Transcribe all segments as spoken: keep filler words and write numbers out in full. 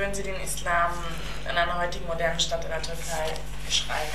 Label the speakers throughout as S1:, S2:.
S1: würden Sie den Islam in einer heutigen modernen Stadt in der Türkei beschreiben?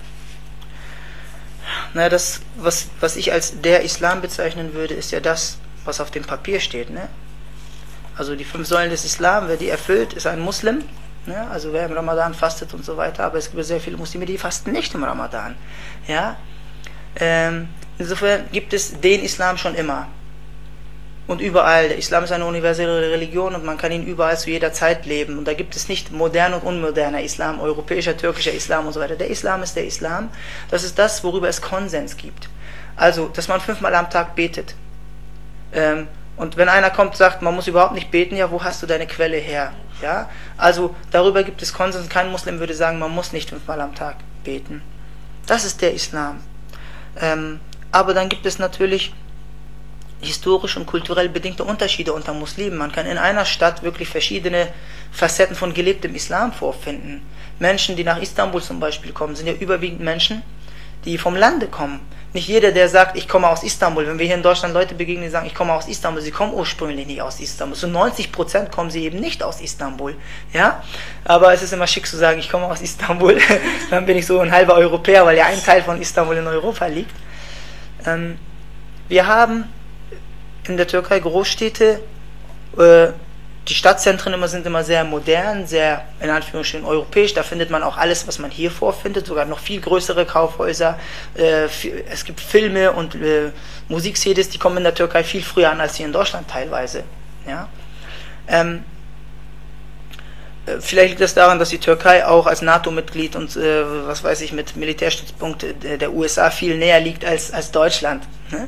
S2: Na, das, was, was ich als der Islam bezeichnen würde, ist ja das, was auf dem Papier steht. Ne? Also die fünf Säulen des Islam, wer die erfüllt, ist ein Muslim. Ne? Also wer im Ramadan fastet und so weiter. Aber es gibt sehr viele Muslime, die fasten nicht im Ramadan. Ja? Ähm, insofern gibt es den Islam schon immer. Und überall. Der Islam ist eine universelle Religion und man kann ihn überall zu jeder Zeit leben. Und da gibt es nicht modern und unmoderner Islam, europäischer, türkischer Islam und so weiter. Der Islam ist der Islam. Das ist das, worüber es Konsens gibt. Also, dass man fünfmal am Tag betet. Ähm, und wenn einer kommt und sagt, man muss überhaupt nicht beten, ja, wo hast du deine Quelle her? Ja? Also, darüber gibt es Konsens. Kein Muslim würde sagen, man muss nicht fünfmal am Tag beten. Das ist der Islam. Ähm, aber dann gibt es natürlich historisch und kulturell bedingte Unterschiede unter Muslimen. Man kann in einer Stadt wirklich verschiedene Facetten von gelebtem Islam vorfinden. Menschen, die nach Istanbul zum Beispiel kommen, sind ja überwiegend Menschen, die vom Lande kommen. Nicht jeder, der sagt, ich komme aus Istanbul. Wenn wir hier in Deutschland Leute begegnen, die sagen, ich komme aus Istanbul, sie kommen ursprünglich nicht aus Istanbul. Zu neunzig Prozent kommen sie eben nicht aus Istanbul. Ja? Aber es ist immer schick zu sagen, ich komme aus Istanbul. Dann bin ich so ein halber Europäer, weil ja ein Teil von Istanbul in Europa liegt. Ähm, wir haben in der Türkei Großstädte, äh, die Stadtzentren immer sind immer sehr modern, sehr in Anführungsstrichen europäisch. Da findet man auch alles, was man hier vorfindet, sogar noch viel größere Kaufhäuser. Äh, es gibt Filme und äh, Musik-C Ds, die kommen in der Türkei viel früher an als hier in Deutschland teilweise. Ja? Ähm, Vielleicht liegt das daran, dass die Türkei auch als NATO-Mitglied und äh, was weiß ich mit Militärstützpunkt der U S A viel näher liegt als, als Deutschland. Ne?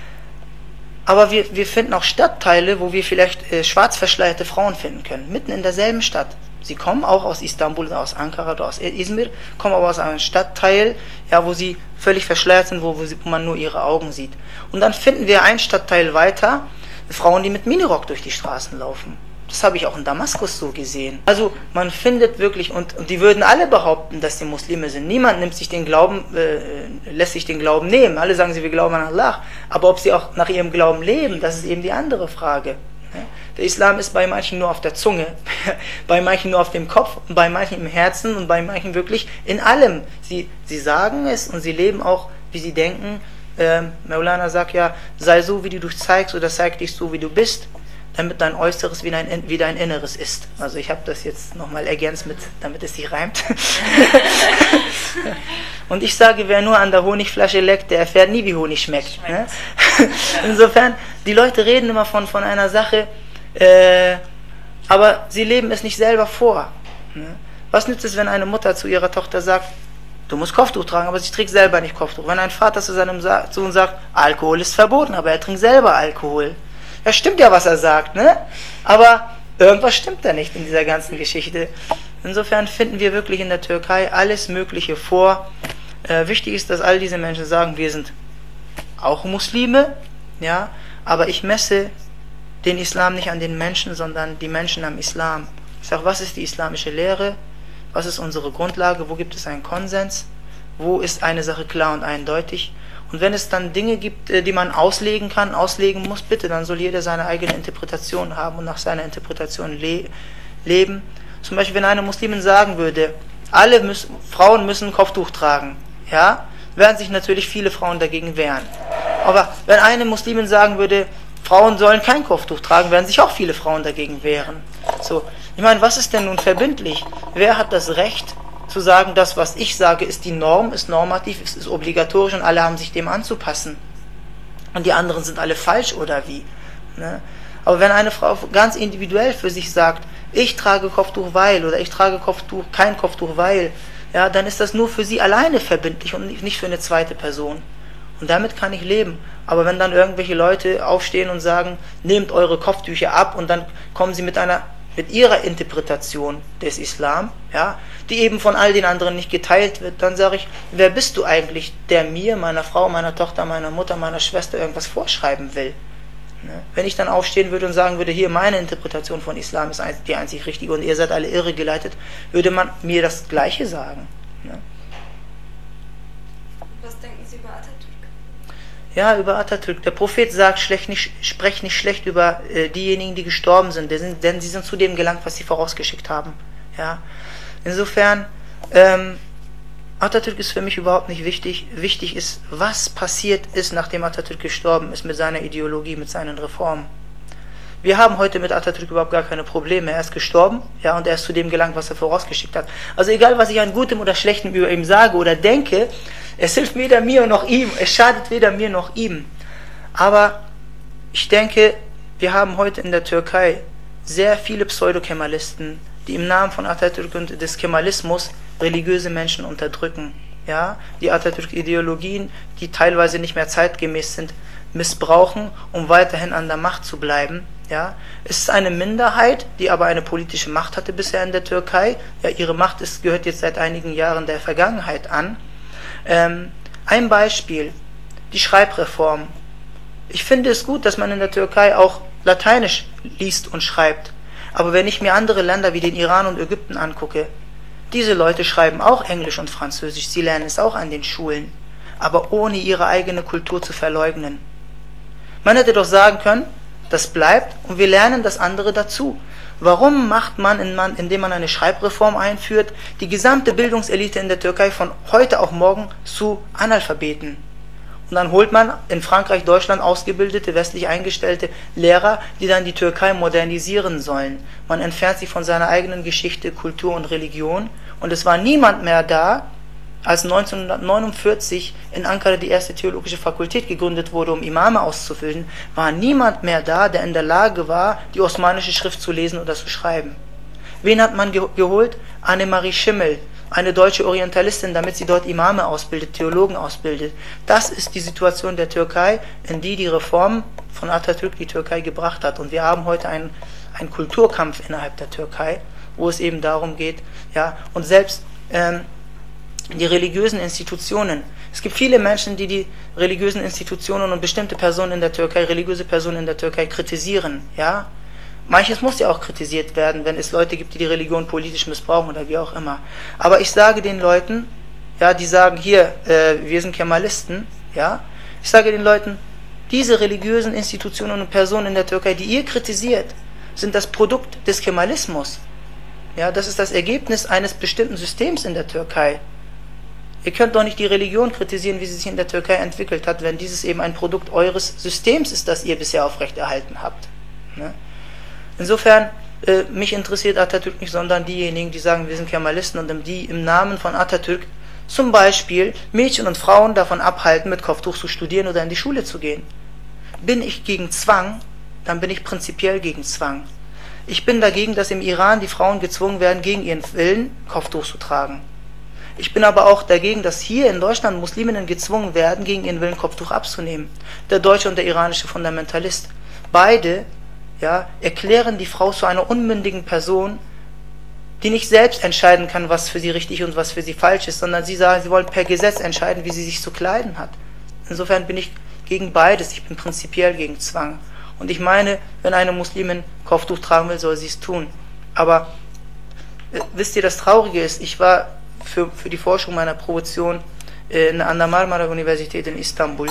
S2: Aber wir, wir finden auch Stadtteile, wo wir vielleicht äh, schwarz verschleierte Frauen finden können, mitten in derselben Stadt. Sie kommen auch aus Istanbul oder aus Ankara oder aus Izmir, kommen aber aus einem Stadtteil, ja, wo sie völlig verschleiert sind, wo, wo, sie, wo man nur ihre Augen sieht. Und dann finden wir ein Stadtteil weiter Frauen, die mit Minirock durch die Straßen laufen. Das habe ich auch in Damaskus so gesehen. Also man findet wirklich, und, und die würden alle behaupten, dass sie Muslime sind. Niemand nimmt sich den Glauben, äh, lässt sich den Glauben nehmen. Alle sagen sie, wir glauben an Allah. Aber ob sie auch nach ihrem Glauben leben, das ist eben die andere Frage. Der Islam ist bei manchen nur auf der Zunge, bei manchen nur auf dem Kopf, und bei manchen im Herzen und bei manchen wirklich in allem. Sie, sie sagen es und sie leben auch, wie sie denken. Ähm, Maulana sagt ja, sei so, wie du dich zeigst, oder zeig dich so, wie du bist, damit dein Äußeres wie dein, wie dein Inneres ist. Also ich habe das jetzt nochmal ergänzt, mit, damit es sich reimt. Und ich sage, wer nur an der Honigflasche leckt, der erfährt nie, wie Honig schmeckt. Ne? Insofern, die Leute reden immer von, von einer Sache, äh, aber sie leben es nicht selber vor. Ne? Was nützt es, wenn eine Mutter zu ihrer Tochter sagt, du musst Kopftuch tragen, aber sie trägt selber nicht Kopftuch. Wenn ein Vater zu seinem Sohn sagt, Alkohol ist verboten, aber er trinkt selber Alkohol. Ja, stimmt ja, was er sagt, ne? Aber irgendwas stimmt da nicht in dieser ganzen Geschichte. Insofern finden wir wirklich in der Türkei alles Mögliche vor. Äh, wichtig ist, dass all diese Menschen sagen, wir sind auch Muslime, ja, aber ich messe den Islam nicht an den Menschen, sondern die Menschen am Islam. Ich sage, was ist die islamische Lehre? Was ist unsere Grundlage? Wo gibt es einen Konsens? Wo ist eine Sache klar und eindeutig? Und wenn es dann Dinge gibt, die man auslegen kann, auslegen muss, bitte, dann soll jeder seine eigene Interpretation haben und nach seiner Interpretation le leben. Zum Beispiel, wenn eine Muslimin sagen würde, alle müssen, Frauen müssen Kopftuch tragen, ja, werden sich natürlich viele Frauen dagegen wehren. Aber wenn eine Muslimin sagen würde, Frauen sollen kein Kopftuch tragen, werden sich auch viele Frauen dagegen wehren. So, ich meine, was ist denn nun verbindlich? Wer hat das Recht zu sagen, das, was ich sage, ist die Norm, ist normativ, ist, ist obligatorisch und alle haben sich dem anzupassen. Und die anderen sind alle falsch oder wie? Ne? Aber wenn eine Frau ganz individuell für sich sagt, ich trage Kopftuch weil oder ich trage Kopftuch, kein Kopftuch weil, ja, dann ist das nur für sie alleine verbindlich und nicht für eine zweite Person. Und damit kann ich leben. Aber wenn dann irgendwelche Leute aufstehen und sagen, nehmt eure Kopftücher ab und dann kommen sie mit einer mit ihrer Interpretation des Islam, ja, die eben von all den anderen nicht geteilt wird, dann sage ich, wer bist du eigentlich, der mir, meiner Frau, meiner Tochter, meiner Mutter, meiner Schwester irgendwas vorschreiben will? Ne? Wenn ich dann aufstehen würde und sagen würde, hier meine Interpretation von Islam ist die einzig richtige und ihr seid alle irregeleitet, würde man mir das Gleiche sagen. Ne?
S3: Was denken Sie über Atatürk?
S2: Ja, über Atatürk. Der Prophet sagt, schlecht nicht, sprech nicht schlecht über äh, diejenigen, die gestorben sind, sind, denn sie sind zu dem gelangt, was sie vorausgeschickt haben. Ja. Insofern, ähm, Atatürk ist für mich überhaupt nicht wichtig. Wichtig ist, was passiert ist, nachdem Atatürk gestorben ist mit seiner Ideologie, mit seinen Reformen. Wir haben heute mit Atatürk überhaupt gar keine Probleme. Er ist gestorben, ja, und er ist zu dem gelangt, was er vorausgeschickt hat. Also egal, was ich an Gutem oder Schlechtem über ihn sage oder denke, es hilft weder mir noch ihm, es schadet weder mir noch ihm. Aber ich denke, wir haben heute in der Türkei sehr viele Pseudo-Kemalisten, die im Namen von Atatürk und des Kemalismus religiöse Menschen unterdrücken. Ja, die Atatürk-Ideologien, die teilweise nicht mehr zeitgemäß sind, missbrauchen, um weiterhin an der Macht zu bleiben. Ja, es ist eine Minderheit, die aber eine politische Macht hatte bisher in der Türkei. Ja, ihre Macht ist, gehört jetzt seit einigen Jahren der Vergangenheit an. Ähm, ein Beispiel, die Schreibreform. Ich finde es gut, dass man in der Türkei auch Lateinisch liest und schreibt. Aber wenn ich mir andere Länder wie den Iran und Ägypten angucke, diese Leute schreiben auch Englisch und Französisch, sie lernen es auch an den Schulen, aber ohne ihre eigene Kultur zu verleugnen. Man hätte doch sagen können, das bleibt und wir lernen das andere dazu. Warum macht man, indem man eine Schreibreform einführt, die gesamte Bildungselite in der Türkei von heute auf morgen zu Analphabeten? Und dann holt man in Frankreich, Deutschland ausgebildete, westlich eingestellte Lehrer, die dann die Türkei modernisieren sollen. Man entfernt sich von seiner eigenen Geschichte, Kultur und Religion. Und es war niemand mehr da, als neunzehnhundertneunundvierzig in Ankara die erste theologische Fakultät gegründet wurde, um Imame auszubilden, war niemand mehr da, der in der Lage war, die osmanische Schrift zu lesen oder zu schreiben. Wen hat man geholt? Annemarie Schimmel, eine deutsche Orientalistin, damit sie dort Imame ausbildet, Theologen ausbildet. Das ist die Situation der Türkei, in die die Reform von Atatürk die Türkei gebracht hat. Und wir haben heute einen, einen Kulturkampf innerhalb der Türkei, wo es eben darum geht, ja, und selbst ähm, die religiösen Institutionen. Es gibt viele Menschen, die die religiösen Institutionen und bestimmte Personen in der Türkei, religiöse Personen in der Türkei kritisieren, ja. Manches muss ja auch kritisiert werden, wenn es Leute gibt, die die Religion politisch missbrauchen oder wie auch immer. Aber ich sage den Leuten, ja, die sagen hier, äh, wir sind Kemalisten, ja, ich sage den Leuten, diese religiösen Institutionen und Personen in der Türkei, die ihr kritisiert, sind das Produkt des Kemalismus. Ja, das ist das Ergebnis eines bestimmten Systems in der Türkei. Ihr könnt doch nicht die Religion kritisieren, wie sie sich in der Türkei entwickelt hat, wenn dieses eben ein Produkt eures Systems ist, das ihr bisher aufrechterhalten habt. Ne? Insofern, äh, mich interessiert Atatürk nicht, sondern diejenigen, die sagen, wir sind Kemalisten und die im Namen von Atatürk zum Beispiel Mädchen und Frauen davon abhalten, mit Kopftuch zu studieren oder in die Schule zu gehen. Bin ich gegen Zwang, dann bin ich prinzipiell gegen Zwang. Ich bin dagegen, dass im Iran die Frauen gezwungen werden, gegen ihren Willen Kopftuch zu tragen. Ich bin aber auch dagegen, dass hier in Deutschland Musliminnen gezwungen werden, gegen ihren Willen Kopftuch abzunehmen. Der deutsche und der iranische Fundamentalist. Beide ja, erklären die Frau zu einer unmündigen Person, die nicht selbst entscheiden kann, was für sie richtig und was für sie falsch ist, sondern sie sagen, sie wollen per Gesetz entscheiden, wie sie sich zu kleiden hat. Insofern bin ich gegen beides, ich bin prinzipiell gegen Zwang. Und ich meine, wenn eine Muslimin Kopftuch tragen will, soll sie es tun. Aber äh, wisst ihr, das Traurige ist, ich war für, für die Forschung meiner Promotion äh, an der Marmara-Universität in Istanbul.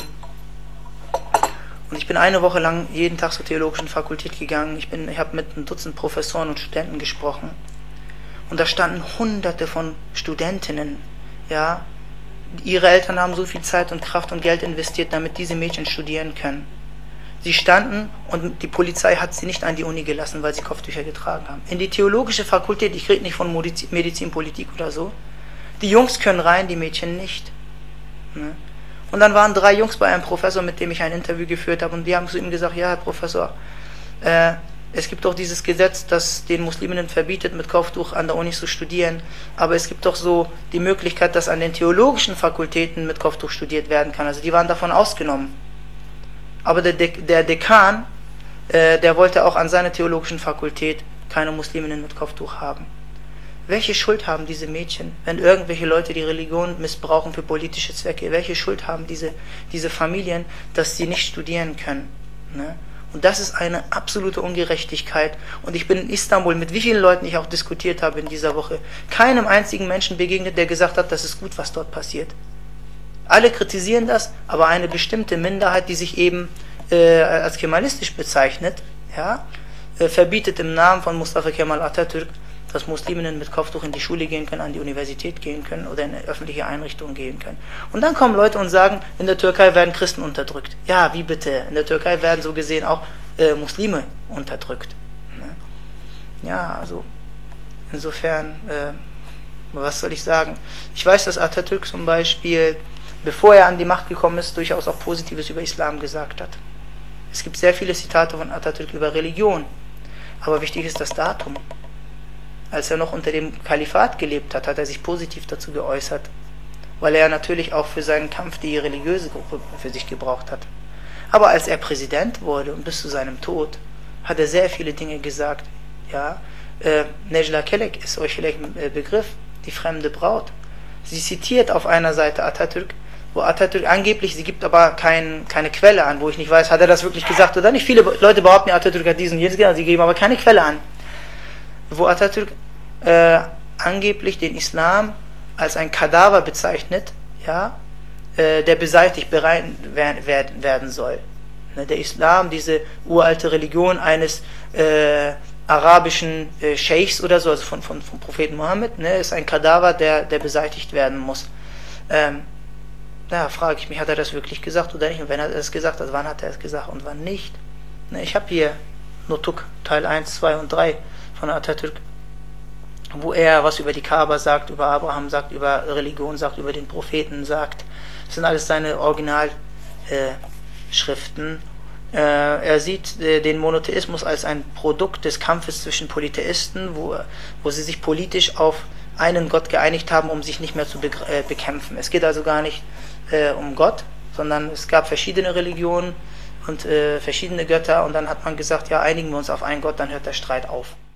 S2: Und ich bin eine Woche lang jeden Tag zur theologischen Fakultät gegangen. Ich, bin, ich habe mit einem Dutzend Professoren und Studenten gesprochen. Und da standen hunderte von Studentinnen. Ja, ihre Eltern haben so viel Zeit und Kraft und Geld investiert, damit diese Mädchen studieren können. Sie standen und die Polizei hat sie nicht an die Uni gelassen, weil sie Kopftücher getragen haben. In die theologische Fakultät, ich rede nicht von Medizinpolitik oder so. Die Jungs können rein, die Mädchen nicht. Ne? Und dann waren drei Jungs bei einem Professor, mit dem ich ein Interview geführt habe, und die haben zu ihm gesagt, ja, Herr Professor, äh, es gibt doch dieses Gesetz, das den Musliminnen verbietet, mit Kopftuch an der Uni zu studieren, aber es gibt doch so die Möglichkeit, dass an den theologischen Fakultäten mit Kopftuch studiert werden kann. Also die waren davon ausgenommen. Aber der, De der Dekan, äh, der wollte auch an seiner theologischen Fakultät keine Musliminnen mit Kopftuch haben. Welche Schuld haben diese Mädchen, wenn irgendwelche Leute die Religion missbrauchen für politische Zwecke? Welche Schuld haben diese, diese Familien, dass sie nicht studieren können? Ne? Und das ist eine absolute Ungerechtigkeit. Und ich bin in Istanbul, mit wie vielen Leuten ich auch diskutiert habe in dieser Woche, keinem einzigen Menschen begegnet, der gesagt hat, das ist gut, was dort passiert. Alle kritisieren das, aber eine bestimmte Minderheit, die sich eben äh, als kemalistisch bezeichnet, ja, äh, verbietet im Namen von Mustafa Kemal Atatürk, dass Musliminnen mit Kopftuch in die Schule gehen können, an die Universität gehen können oder in öffentliche Einrichtungen gehen können. Und dann kommen Leute und sagen, in der Türkei werden Christen unterdrückt. Ja, wie bitte? In der Türkei werden so gesehen auch äh, Muslime unterdrückt. Ne? Ja, also insofern, äh, was soll ich sagen? Ich weiß, dass Atatürk zum Beispiel, bevor er an die Macht gekommen ist, durchaus auch Positives über Islam gesagt hat. Es gibt sehr viele Zitate von Atatürk über Religion, aber wichtig ist das Datum. Als er noch unter dem Kalifat gelebt hat, hat er sich positiv dazu geäußert, weil er natürlich auch für seinen Kampf die religiöse Gruppe für sich gebraucht hat. Aber als er Präsident wurde und bis zu seinem Tod, hat er sehr viele Dinge gesagt. Ja, äh, Necla Kelek ist euch vielleicht ein äh, Begriff, die fremde Braut. Sie zitiert auf einer Seite Atatürk, wo Atatürk angeblich, sie gibt aber kein, keine Quelle an, wo ich nicht weiß, hat er das wirklich gesagt oder nicht. Viele Leute behaupten, ja, Atatürk hat diesen jenes gesagt, sie geben aber keine Quelle an. Wo Atatürk äh, angeblich den Islam als ein Kadaver bezeichnet, ja, äh, der beseitigt werden, werden, werden soll. Ne, der Islam, diese uralte Religion eines äh, arabischen äh, Scheichs oder so, also von, von, vom Propheten Mohammed, ne, ist ein Kadaver, der, der beseitigt werden muss. Ähm, ja, frage ich mich, hat er das wirklich gesagt oder nicht? Und wenn er das gesagt hat, wann hat er es gesagt und wann nicht? Ne, ich habe hier Nutuk, Teil eins, zwei und drei von Atatürk, wo er was über die Kaaba sagt, über Abraham sagt, über Religion sagt, über den Propheten sagt. Das sind alles seine Originalschriften. Äh, äh, er sieht äh, den Monotheismus als ein Produkt des Kampfes zwischen Polytheisten, wo, wo sie sich politisch auf einen Gott geeinigt haben, um sich nicht mehr zu be äh, bekämpfen. Es geht also gar nicht äh, um Gott, sondern es gab verschiedene Religionen und äh, verschiedene Götter und dann hat man gesagt, ja, einigen wir uns auf einen Gott, dann hört der Streit auf.